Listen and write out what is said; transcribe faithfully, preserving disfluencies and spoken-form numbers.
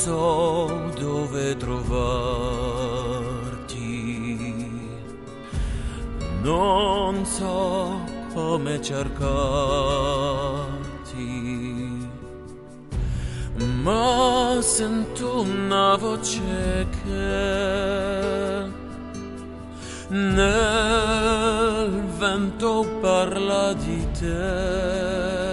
so dove trovarti, non so come cercarti, ma sento una voce che nel vento parla di te.